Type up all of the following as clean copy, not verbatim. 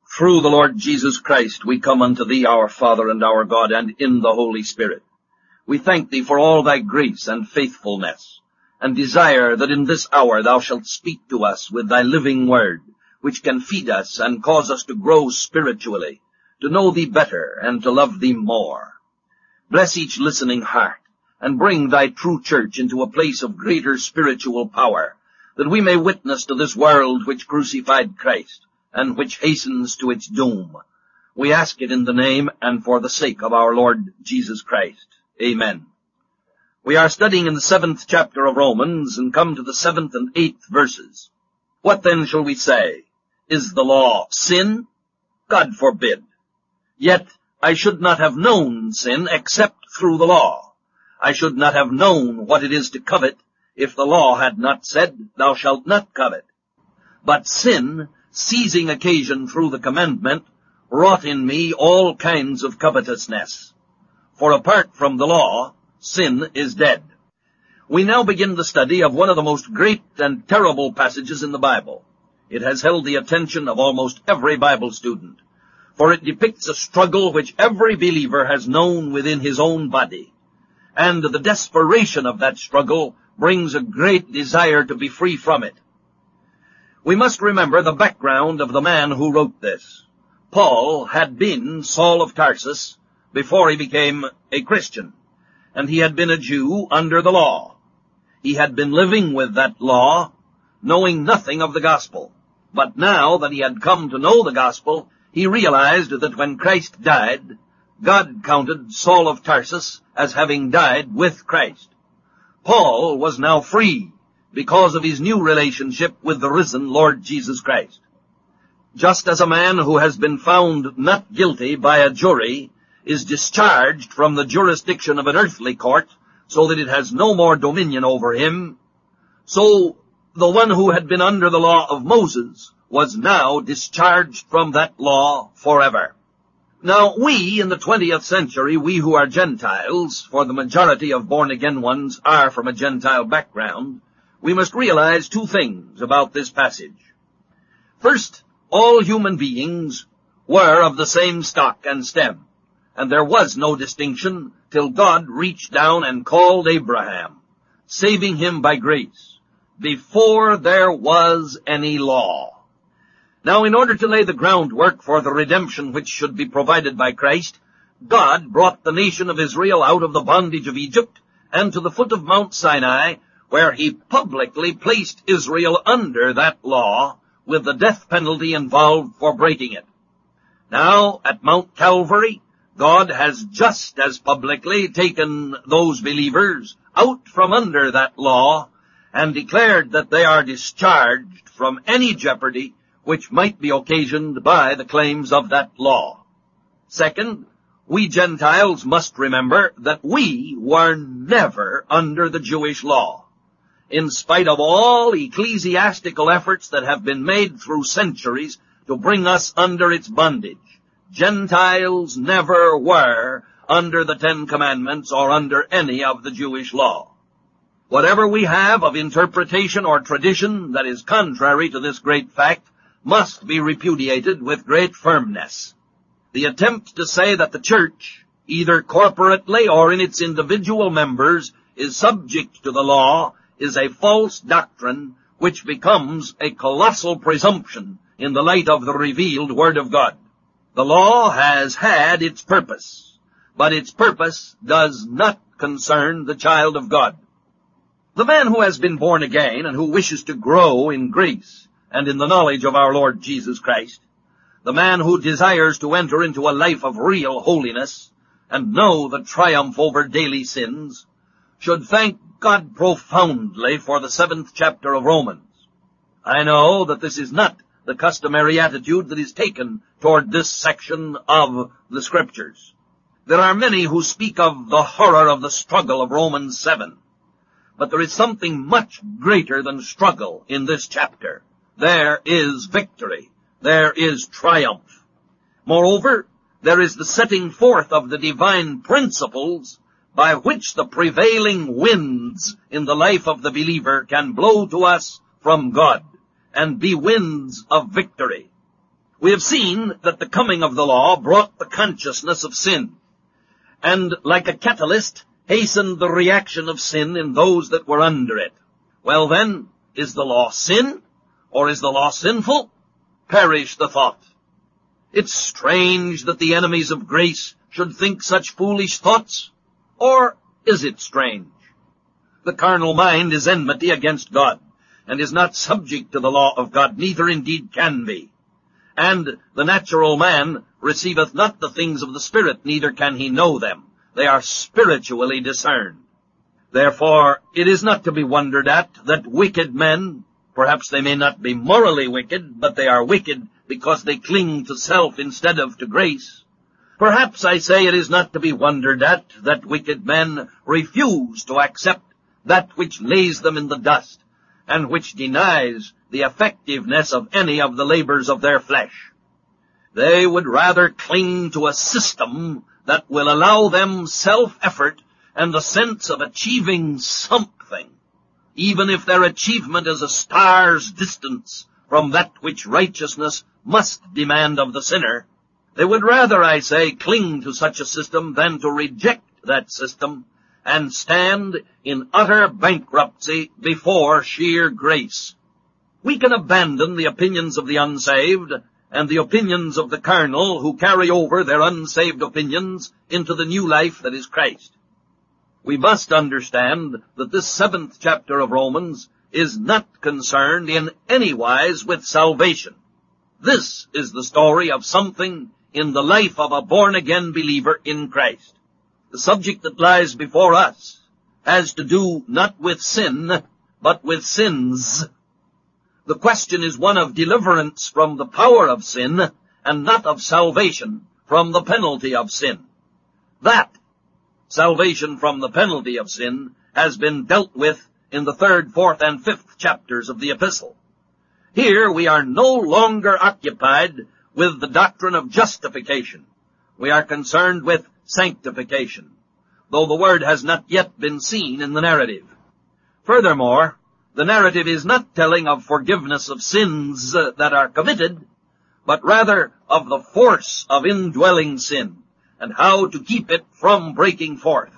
Through the Lord Jesus Christ we come unto thee, our Father and our God, and in the Holy Spirit. We thank thee for all thy grace and faithfulness, and desire that in this hour thou shalt speak to us with thy living word, which can feed us and cause us to grow spiritually, to know thee better and to love thee more. Bless each listening heart, and bring thy true church into a place of greater spiritual power, that we may witness to this world which crucified Christ, and which hastens to its doom. We ask it in the name and for the sake of our Lord Jesus Christ. Amen. We are studying in the 7th chapter of Romans, and come to the 7th and 8th verses. What then shall we say? Is the law sin? God forbid. Yet I should not have known sin except through the law. I should not have known what it is to covet if the law had not said, Thou shalt not covet. But sin, seizing occasion through the commandment, wrought in me all kinds of covetousness. For apart from the law, sin is dead. We now begin the study of one of the most great and terrible passages in the Bible. It has held the attention of almost every Bible student, for it depicts a struggle which every believer has known within his own body. And the desperation of that struggle brings a great desire to be free from it. We must remember the background of the man who wrote this. Paul had been Saul of Tarsus before he became a Christian, and he had been a Jew under the law. He had been living with that law, knowing nothing of the gospel. But now that he had come to know the gospel, he realized that when Christ died, God counted Saul of Tarsus as having died with Christ. Paul was now free because of his new relationship with the risen Lord Jesus Christ. Just as a man who has been found not guilty by a jury is discharged from the jurisdiction of an earthly court so that it has no more dominion over him, so the one who had been under the law of Moses was now discharged from that law forever. Now, we in the 20th century, we who are Gentiles, for the majority of born-again ones are from a Gentile background, we must realize two things about this passage. First, all human beings were of the same stock and stem, and there was no distinction till God reached down and called Abraham, saving him by grace, before there was any law. Now, in order to lay the groundwork for the redemption which should be provided by Christ, God brought the nation of Israel out of the bondage of Egypt and to the foot of Mount Sinai, where he publicly placed Israel under that law with the death penalty involved for breaking it. Now, at Mount Calvary, God has just as publicly taken those believers out from under that law and declared that they are discharged from any jeopardy which might be occasioned by the claims of that law. Second, we Gentiles must remember that we were never under the Jewish law. In spite of all ecclesiastical efforts that have been made through centuries to bring us under its bondage, Gentiles never were under the 10 Commandments or under any of the Jewish law. Whatever we have of interpretation or tradition that is contrary to this great fact must be repudiated with great firmness. The attempt to say that the church, either corporately or in its individual members, is subject to the law is a false doctrine which becomes a colossal presumption in the light of the revealed Word of God. The law has had its purpose, but its purpose does not concern the child of God. The man who has been born again and who wishes to grow in grace and in the knowledge of our Lord Jesus Christ, the man who desires to enter into a life of real holiness and know the triumph over daily sins, should thank God profoundly for the 7th chapter of Romans. I know that this is not the customary attitude that is taken toward this section of the Scriptures. There are many who speak of the horror of the struggle of Romans 7, but there is something much greater than struggle in this chapter. There is victory. There is triumph. Moreover, there is the setting forth of the divine principles by which the prevailing winds in the life of the believer can blow to us from God and be winds of victory. We have seen that the coming of the law brought the consciousness of sin, and like a catalyst, hastened the reaction of sin in those that were under it. Well then, is the law sin, or is the law sinful? Perish the thought. It's strange that the enemies of grace should think such foolish thoughts. Or is it strange? The carnal mind is enmity against God, and is not subject to the law of God, neither indeed can be. And the natural man receiveth not the things of the Spirit, neither can he know them. They are spiritually discerned. Therefore, it is not to be wondered at that wicked men, perhaps they may not be morally wicked, but they are wicked because they cling to self instead of to grace. Perhaps, I say, it is not to be wondered at that wicked men refuse to accept that which lays them in the dust, and which denies the effectiveness of any of the labors of their flesh. They would rather cling to a system that will allow them self-effort and the sense of achieving something, even if their achievement is a star's distance from that which righteousness must demand of the sinner. They would rather, I say, cling to such a system than to reject that system and stand in utter bankruptcy before sheer grace. We can abandon the opinions of the unsaved and the opinions of the carnal who carry over their unsaved opinions into the new life that is Christ. We must understand that this 7th chapter of Romans is not concerned in any wise with salvation. This is the story of something in the life of a born-again believer in Christ. The subject that lies before us has to do not with sin, but with sins. The question is one of deliverance from the power of sin, and not of salvation from the penalty of sin. That, salvation from the penalty of sin, has been dealt with in the 3rd, 4th, and 5th chapters of the epistle. Here we are no longer occupied with the doctrine of justification. We are concerned with sanctification, though the word has not yet been seen in the narrative. Furthermore, the narrative is not telling of forgiveness of sins that are committed, but rather of the force of indwelling sin, and how to keep it from breaking forth.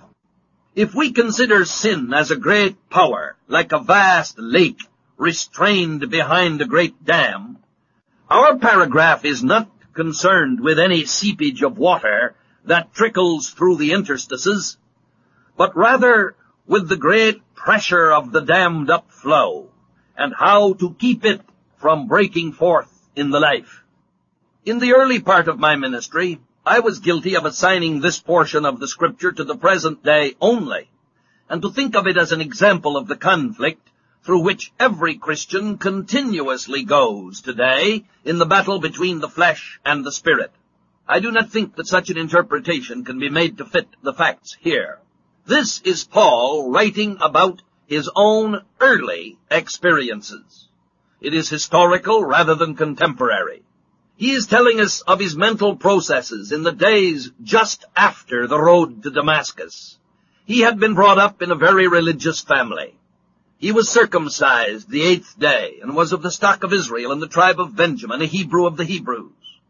If we consider sin as a great power, like a vast lake restrained behind a great dam, our paragraph is not concerned with any seepage of water that trickles through the interstices, but rather with the great pressure of the dammed up flow, and how to keep it from breaking forth in the life. In the early part of my ministry, I was guilty of assigning this portion of the Scripture to the present day only, and to think of it as an example of the conflict through which every Christian continuously goes today in the battle between the flesh and the Spirit. I do not think that such an interpretation can be made to fit the facts here. This is Paul writing about his own early experiences. It is historical rather than contemporary. He is telling us of his mental processes in the days just after the road to Damascus. He had been brought up in a very religious family. He was circumcised the 8th day, and was of the stock of Israel and the tribe of Benjamin, a Hebrew of the Hebrews.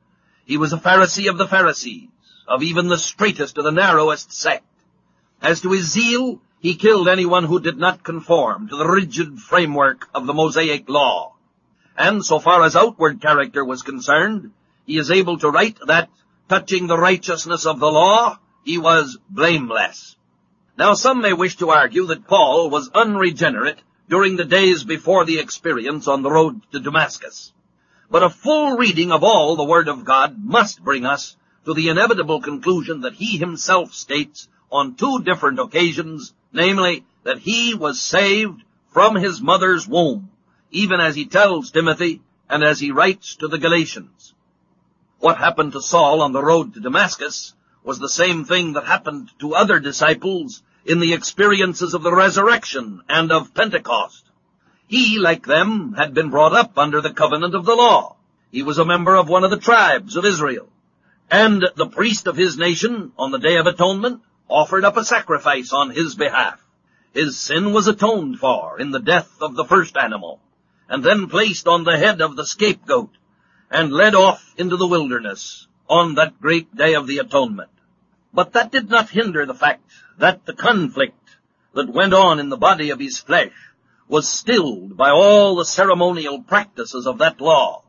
He was a Pharisee of the Pharisees, of even the straightest of the narrowest sect. As to his zeal, he killed anyone who did not conform to the rigid framework of the Mosaic law. And so far as outward character was concerned, he is able to write that, touching the righteousness of the law, he was blameless. Now some may wish to argue that Paul was unregenerate during the days before the experience on the road to Damascus. But a full reading of all the Word of God must bring us to the inevitable conclusion that he himself states on 2 different occasions, namely, that he was saved from his mother's womb, even as he tells Timothy and as he writes to the Galatians. What happened to Saul on the road to Damascus was the same thing that happened to other disciples in the experiences of the resurrection and of Pentecost. He, like them, had been brought up under the covenant of the law. He was a member of one of the tribes of Israel. And the priest of his nation, on the Day of Atonement, offered up a sacrifice on his behalf. His sin was atoned for in the death of the first animal, and then placed on the head of the scapegoat, and led off into the wilderness on that great day of the atonement. But that did not hinder the fact that the conflict that went on in the body of his flesh was stilled by all the ceremonial practices of that law.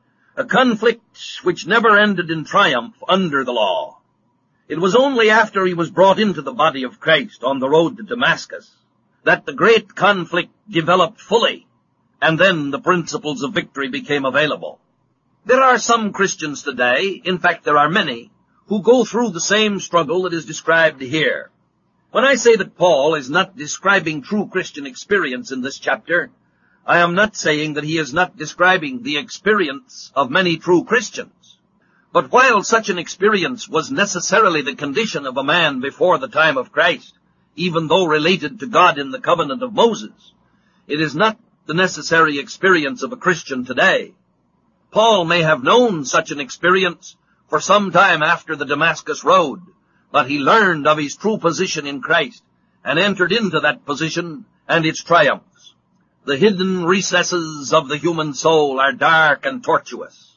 A conflict which never ended in triumph under the law. It was only after he was brought into the body of Christ on the road to Damascus that the great conflict developed fully, and then the principles of victory became available. There are some Christians today, in fact there are many, who go through the same struggle that is described here. When I say that Paul is not describing true Christian experience in this chapter, I am not saying that he is not describing the experience of many true Christians. But while such an experience was necessarily the condition of a man before the time of Christ, even though related to God in the covenant of Moses, it is not the necessary experience of a Christian today. Paul may have known such an experience for some time after the Damascus road, but he learned of his true position in Christ and entered into that position and its triumphs. The hidden recesses of the human soul are dark and tortuous.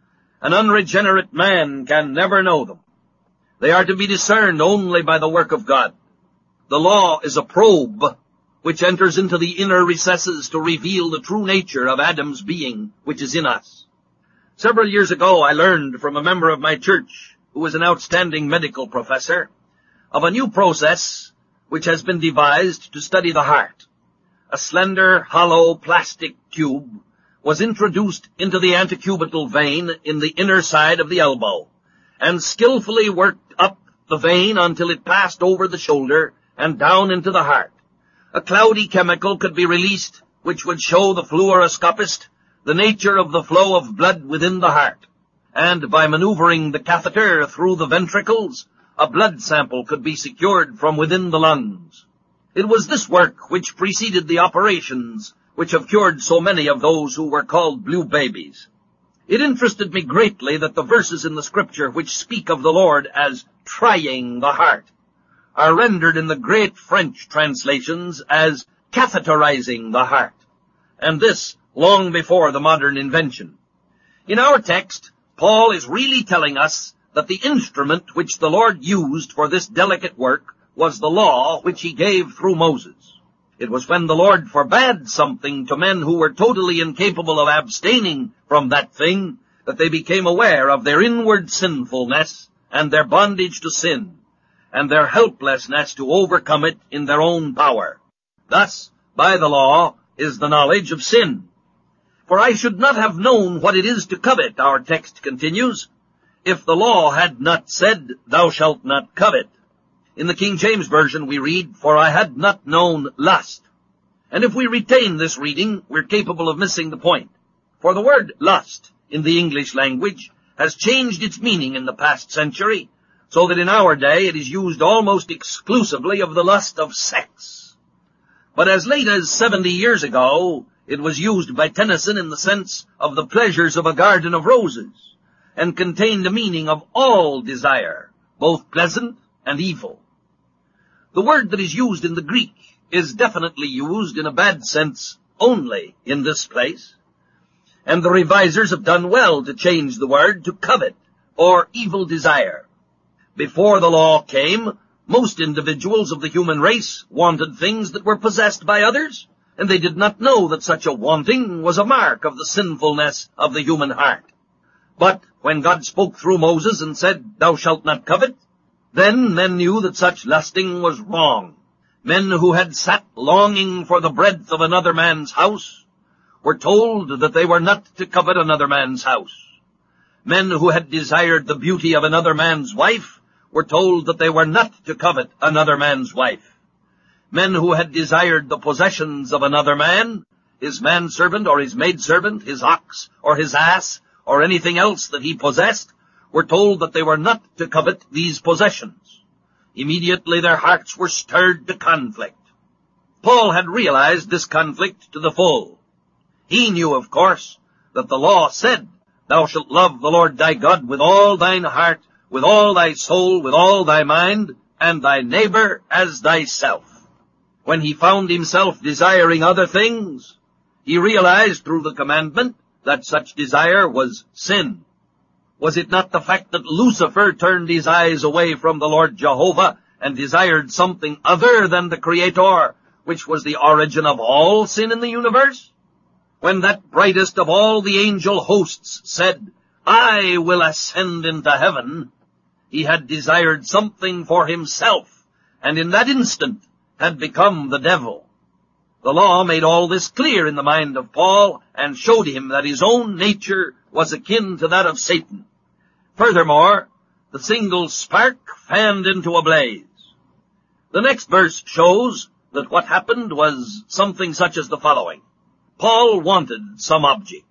An unregenerate man can never know them. They are to be discerned only by the work of God. The law is a probe which enters into the inner recesses to reveal the true nature of Adam's being which is in us. Several years ago I learned from a member of my church, who is an outstanding medical professor, of a new process which has been devised to study the heart. A slender, hollow plastic tube was introduced into the antecubital vein in the inner side of the elbow, and skillfully worked up the vein until it passed over the shoulder and down into the heart. A cloudy chemical could be released which would show the fluoroscopist the nature of the flow of blood within the heart, and by maneuvering the catheter through the ventricles, a blood sample could be secured from within the lungs. It was this work which preceded the operations which have cured so many of those who were called blue babies. It interested me greatly that the verses in the Scripture which speak of the Lord as trying the heart are rendered in the great French translations as catheterizing the heart, and this long before the modern invention. In our text, Paul is really telling us that the instrument which the Lord used for this delicate work was the law which he gave through Moses. It was when the Lord forbade something to men who were totally incapable of abstaining from that thing that they became aware of their inward sinfulness and their bondage to sin, and their helplessness to overcome it in their own power. Thus, by the law is the knowledge of sin. For I should not have known what it is to covet, our text continues, if the law had not said, thou shalt not covet. In the King James Version we read, for I had not known lust. And if we retain this reading, we're capable of missing the point. For the word lust in the English language has changed its meaning in the past century, so that in our day it is used almost exclusively of the lust of sex. But as late as 70 years ago, it was used by Tennyson in the sense of the pleasures of a garden of roses, and contained a meaning of all desire, both pleasant and evil. The word that is used in the Greek is definitely used in a bad sense only in this place, and the revisers have done well to change the word to covet, or evil desire. Before the law came, most individuals of the human race wanted things that were possessed by others, and they did not know that such a wanting was a mark of the sinfulness of the human heart. But when God spoke through Moses and said, thou shalt not covet, then men knew that such lusting was wrong. Men who had sat longing for the breadth of another man's house were told that they were not to covet another man's house. Men who had desired the beauty of another man's wife were told that they were not to covet another man's wife. Men who had desired the possessions of another man, his manservant or his maidservant, his ox or his ass, or anything else that he possessed, were told that they were not to covet these possessions. Immediately their hearts were stirred to conflict. Paul had realized this conflict to the full. He knew, of course, that the law said, thou shalt love the Lord thy God with all thine heart, with all thy soul, with all thy mind, and thy neighbor as thyself. When he found himself desiring other things, he realized through the commandment that such desire was sin? Was it not the fact that Lucifer turned his eyes away from the Lord Jehovah and desired something other than the Creator, which was the origin of all sin in the universe? When that brightest of all the angel hosts said, "I will ascend into heaven," he had desired something for himself, and in that instant had become the devil. The law made all this clear in the mind of Paul and showed him that his own nature was akin to that of Satan. Furthermore, the single spark fanned into a blaze. The next verse shows that what happened was something such as the following. Paul wanted some object,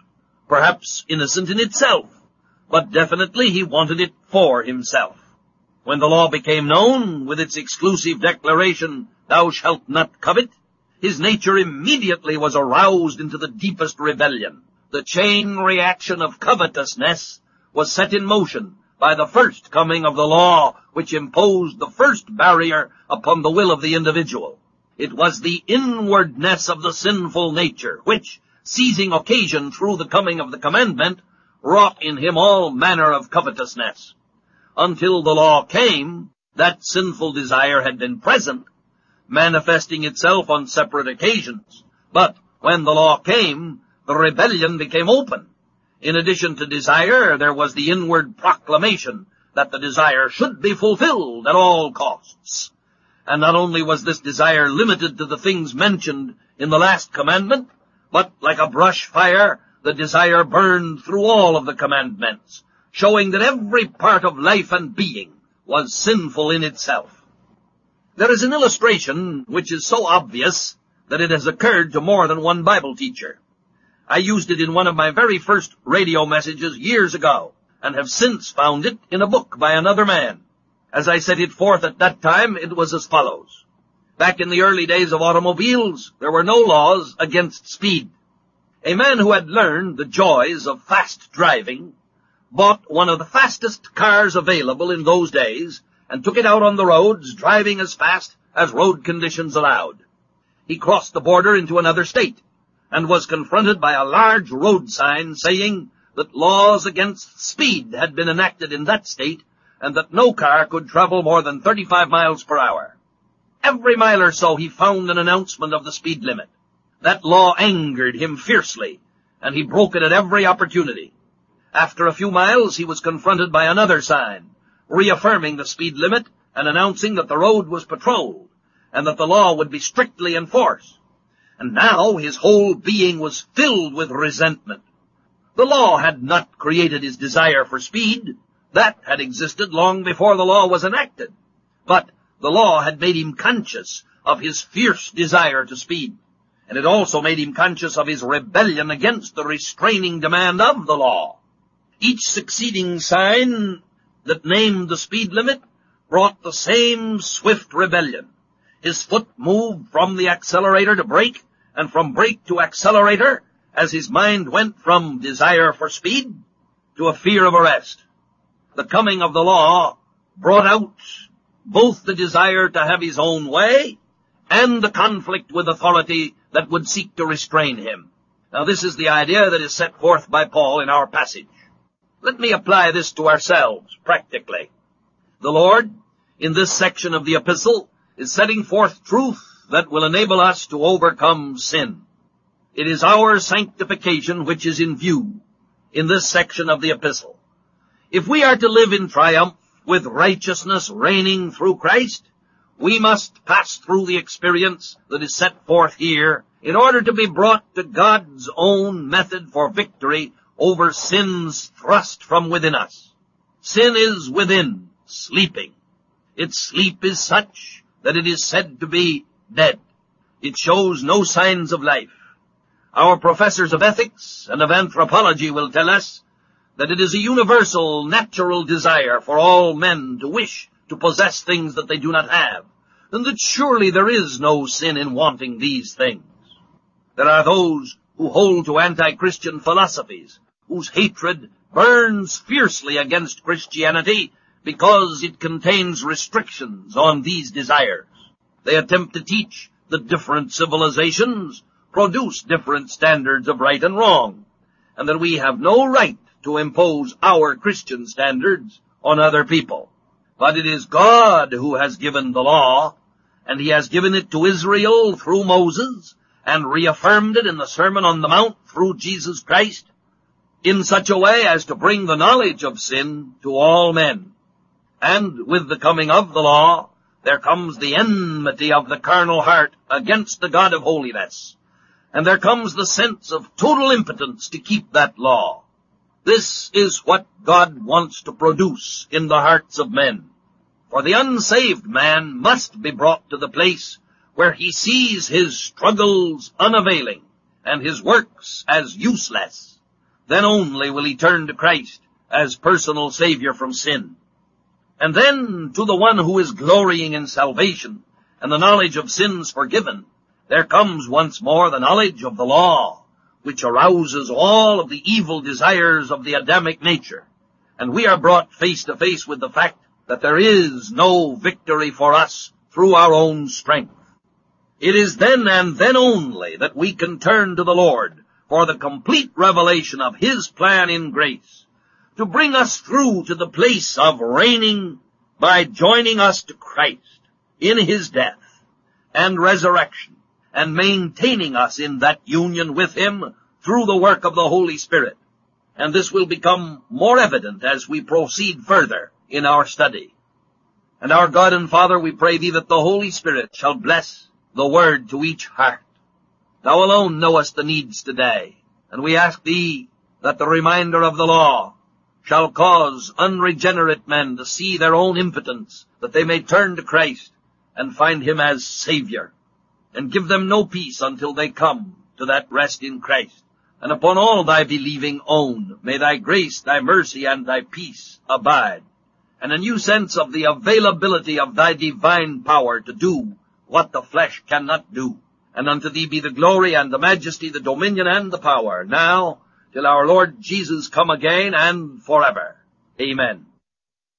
perhaps innocent in itself, but definitely he wanted it for himself. When the law became known with its exclusive declaration, "Thou shalt not covet," his nature immediately was aroused into the deepest rebellion. The chain reaction of covetousness was set in motion by the first coming of the law, which imposed the first barrier upon the will of the individual. It was the inwardness of the sinful nature, which, seizing occasion through the coming of the commandment, wrought in him all manner of covetousness. Until the law came, that sinful desire had been present, manifesting itself on separate occasions. But when the law came, the rebellion became open. In addition to desire, there was the inward proclamation that the desire should be fulfilled at all costs. And not only was this desire limited to the things mentioned in the last commandment, but like a brush fire, the desire burned through all of the commandments, showing that every part of life and being was sinful in itself. There is an illustration which is so obvious that it has occurred to more than one Bible teacher. I used it in one of my very first radio messages years ago, and have since found it in a book by another man. As I set it forth at that time, it was as follows. Back in the early days of automobiles, there were no laws against speed. A man who had learned the joys of fast driving bought one of the fastest cars available in those days and took it out on the roads, driving as fast as road conditions allowed. He crossed the border into another state and was confronted by a large road sign saying that laws against speed had been enacted in that state and that no car could travel more than 35 miles per hour. Every mile or so he found an announcement of the speed limit. That law angered him fiercely, and he broke it at every opportunity. After a few miles, he was confronted by another sign, reaffirming the speed limit and announcing that the road was patrolled, and that the law would be strictly enforced. And now his whole being was filled with resentment. The law had not created his desire for speed. That had existed long before the law was enacted. But the law had made him conscious of his fierce desire to speed, and it also made him conscious of his rebellion against the restraining demand of the law. Each succeeding sign that named the speed limit brought the same swift rebellion. His foot moved from the accelerator to brake, and from brake to accelerator, as his mind went from desire for speed to a fear of arrest. The coming of the law brought out both the desire to have his own way and the conflict with authority that would seek to restrain him. Now this is the idea that is set forth by Paul in our passage. Let me apply this to ourselves practically. The Lord, in this section of the epistle, is setting forth truth that will enable us to overcome sin. It is our sanctification which is in view in this section of the epistle. If we are to live in triumph with righteousness reigning through Christ, we must pass through the experience that is set forth here in order to be brought to God's own method for victory over sin's thrust from within us. Sin is within, sleeping. Its sleep is such that it is said to be dead. It shows no signs of life. Our professors of ethics and of anthropology will tell us that it is a universal, natural desire for all men to wish to possess things that they do not have, and that surely there is no sin in wanting these things. There are those who hold to anti-Christian philosophies, whose hatred burns fiercely against Christianity because it contains restrictions on these desires. They attempt to teach that different civilizations produce different standards of right and wrong, and that we have no right to impose our Christian standards on other people. But it is God who has given the law, and he has given it to Israel through Moses, and reaffirmed it in the Sermon on the Mount through Jesus Christ, in such a way as to bring the knowledge of sin to all men. And with the coming of the law, there comes the enmity of the carnal heart against the God of holiness, and there comes the sense of total impotence to keep that law. This is what God wants to produce in the hearts of men. For the unsaved man must be brought to the place where he sees his struggles unavailing and his works as useless. Then only will he turn to Christ as personal Savior from sin. And then to the one who is glorying in salvation and the knowledge of sins forgiven, there comes once more the knowledge of the law, which arouses all of the evil desires of the Adamic nature. And we are brought face to face with the fact that there is no victory for us through our own strength. It is then and then only that we can turn to the Lord for the complete revelation of his plan in grace, to bring us through to the place of reigning by joining us to Christ in his death and resurrection, and maintaining us in that union with him through the work of the Holy Spirit. And this will become more evident as we proceed further in our study. And our God and Father, we pray thee that the Holy Spirit shall bless the word to each heart. Thou alone knowest the needs today, and we ask thee that the reminder of the law shall cause unregenerate men to see their own impotence, that they may turn to Christ and find him as Savior, and give them no peace until they come to that rest in Christ. And upon all thy believing own, may thy grace, thy mercy, and thy peace abide, and a new sense of the availability of thy divine power to do what the flesh cannot do. And unto thee be the glory and the majesty, the dominion and the power, now till our Lord Jesus come again and forever. Amen.